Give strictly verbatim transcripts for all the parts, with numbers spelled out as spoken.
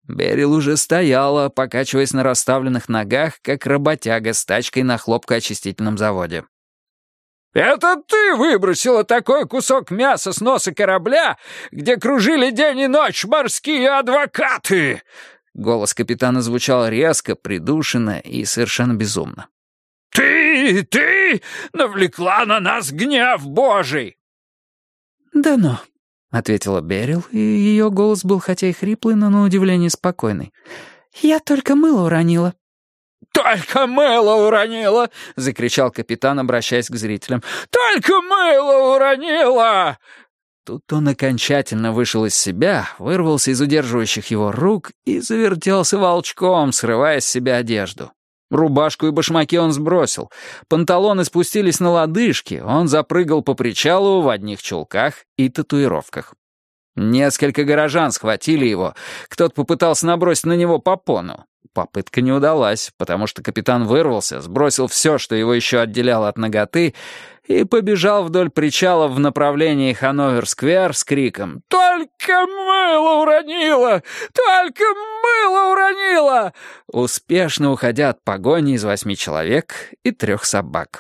Берил уже стояла, покачиваясь на расставленных ногах, как работяга с тачкой на хлопкоочистительном заводе. «Это ты выбросила такой кусок мяса с носа корабля, где кружили день и ночь морские адвокаты!» Голос капитана звучал резко, придушенно и совершенно безумно. «Ты, ты навлекла на нас гнев Божий!» «Да ну», — ответила Берил, и ее голос был хотя и хриплый, но на удивление спокойный. «Я только мыло уронила». «Только мыло уронила!» — закричал капитан, обращаясь к зрителям. «Только мыло уронила!» Тут он окончательно вышел из себя, вырвался из удерживающих его рук и завертелся волчком, срывая с себя одежду. Рубашку и башмаки он сбросил. Панталоны спустились на лодыжки, он запрыгал по причалу в одних чулках и татуировках. Несколько горожан схватили его, кто-то попытался набросить на него попону. Попытка не удалась, потому что капитан вырвался, сбросил все, что его еще отделяло от наготы, и побежал вдоль причала в направлении Ханновер-сквер с криком «Только мыло уронила! Только мыло уронила!», успешно уходя от погони из восьми человек и трех собак.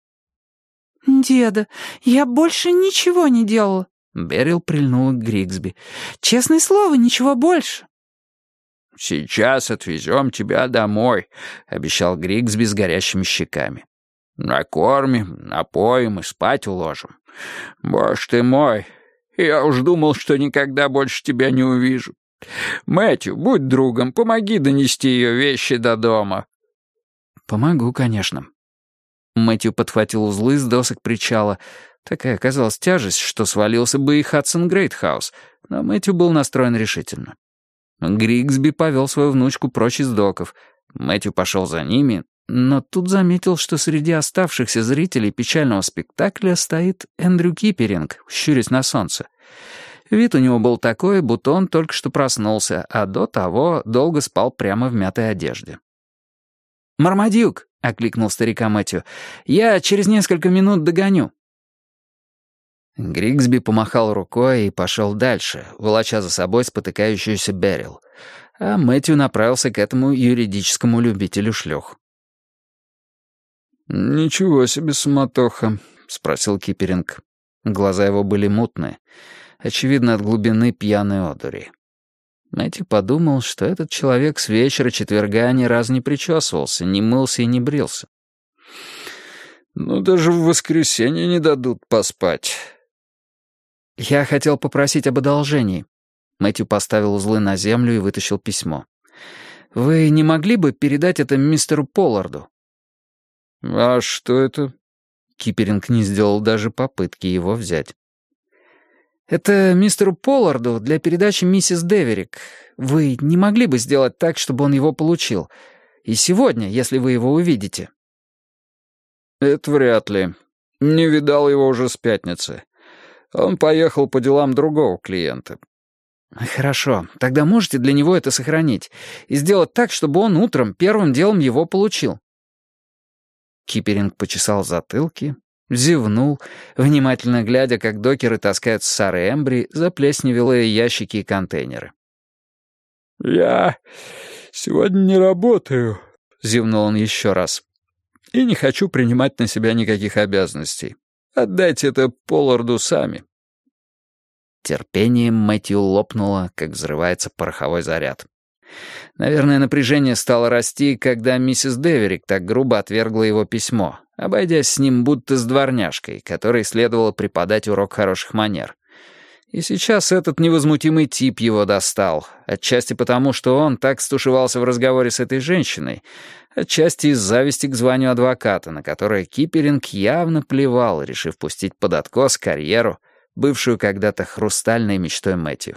«Деда, я больше ничего не делала», — Берил прильнула к Григсби. «Честное слово, ничего больше». «Сейчас отвезем тебя домой», — обещал Григсби с горящими щеками. «Накормим, напоим и спать уложим. Боже ты мой, я уж думал, что никогда больше тебя не увижу. Мэтью, будь другом, помоги донести ее вещи до дома». «Помогу, конечно». Мэтью подхватил узлы с досок причала. Такая оказалась тяжесть, что свалился бы и Хадсон Грейтхаус, но Мэтью был настроен решительно. Григсби повел свою внучку прочь из доков. Мэтью пошел за ними, но тут заметил, что среди оставшихся зрителей печального спектакля стоит Эндрю Киперинг, щурясь на солнце. Вид у него был такой, будто он только что проснулся, а до того долго спал прямо в мятой одежде. «Мармадюк!» — окликнул старика Мэтью. «Я через несколько минут догоню». Григсби помахал рукой и пошел дальше, волоча за собой спотыкающуюся Берил, а Мэтью направился к этому юридическому любителю шлюх. «Ничего себе суматоха», — спросил Киперинг. Глаза его были мутные, очевидно, от глубины пьяной одури. Мэтью подумал, что этот человек с вечера четверга ни разу не причесывался, не мылся и не брился. «Ну, даже в воскресенье не дадут поспать». «Я хотел попросить об одолжении». Мэтью поставил узлы на землю и вытащил письмо. «Вы не могли бы передать это мистеру Полларду?» «А что это?» Киперинг не сделал даже попытки его взять. «Это мистеру Полларду для передачи миссис Деверик. Вы не могли бы сделать так, чтобы он его получил? И сегодня, если вы его увидите». «Это вряд ли. Не видал его уже с пятницы. Он поехал по делам другого клиента». «Хорошо, тогда можете для него это сохранить и сделать так, чтобы он утром первым делом его получил». Киперинг почесал затылки, зевнул, внимательно глядя, как докеры таскают с Сары Эмбри заплесневелые ящики и контейнеры. «Я сегодня не работаю», — зевнул он еще раз. «И не хочу принимать на себя никаких обязанностей. Отдайте это Полларду сами». Терпение Мэтью лопнуло, как взрывается пороховой заряд. Наверное, напряжение стало расти, когда миссис Деверик так грубо отвергла его письмо, обойдясь с ним будто с дворняжкой, которой следовало преподать урок хороших манер. И сейчас этот невозмутимый тип его достал, отчасти потому, что он так стушевался в разговоре с этой женщиной, отчасти из зависти к званию адвоката, на которое Киперинг явно плевал, решив пустить под откос карьеру, бывшую когда-то хрустальной мечтой Мэтью.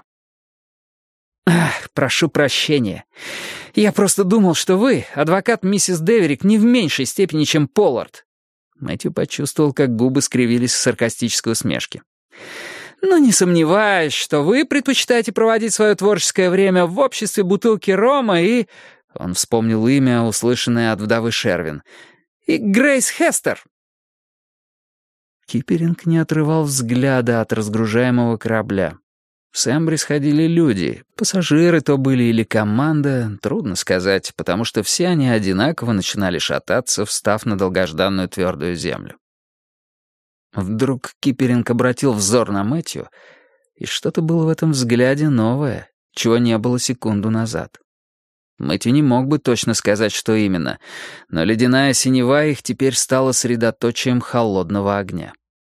«Ах, прошу прощения. Я просто думал, что вы, адвокат миссис Деверик, не в меньшей степени, чем Поллард». Мэтью почувствовал, как губы скривились в саркастической усмешке. «Но не сомневаюсь, что вы предпочитаете проводить свое творческое время в обществе бутылки рома и...» Он вспомнил имя, услышанное от вдовы Шервин. «И Грейс Хестер». Киперинг не отрывал взгляда от разгружаемого корабля. С Эмбри сходили люди, пассажиры то были или команда, трудно сказать, потому что все они одинаково начинали шататься, встав на долгожданную твердую землю. Вдруг Киперинг обратил взор на Мэтью, и что-то было в этом взгляде новое, чего не было секунду назад. Мэтью не мог бы точно сказать, что именно, но ледяная синева их теперь стала средоточием холодного огня.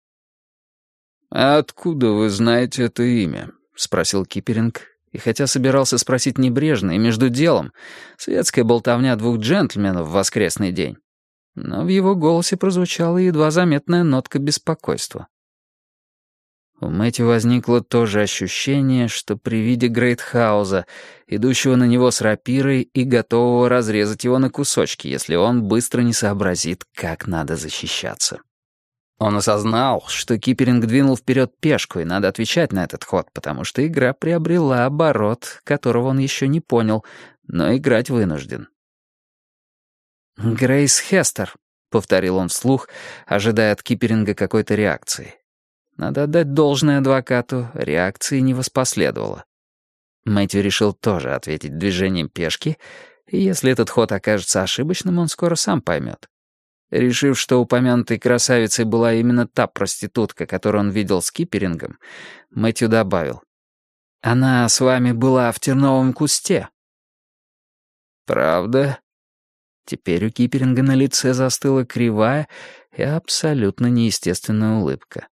«А откуда вы знаете это имя?» — спросил Киперинг, и хотя собирался спросить небрежно и между делом, светская болтовня двух джентльменов в воскресный день, но в его голосе прозвучала едва заметная нотка беспокойства. У Мэтью возникло то же ощущение, что при виде Грейтхауза, идущего на него с рапирой и готового разрезать его на кусочки, если он быстро не сообразит, как надо защищаться. Он осознал, что Киперинг двинул вперед пешку, и надо отвечать на этот ход, потому что игра приобрела оборот, которого он еще не понял, но играть вынужден. «Грейс Хестер», — повторил он вслух, ожидая от Киперинга какой-то реакции. Надо отдать должное адвокату, реакции не воспоследовало. Мэтью решил тоже ответить движением пешки, и если этот ход окажется ошибочным, он скоро сам поймет. Решив, что упомянутой красавицей была именно та проститутка, которую он видел с Киперингом, Мэтью добавил: «Она с вами была в терновом кусте». «Правда?» Теперь у Киперинга на лице застыла кривая и абсолютно неестественная улыбка.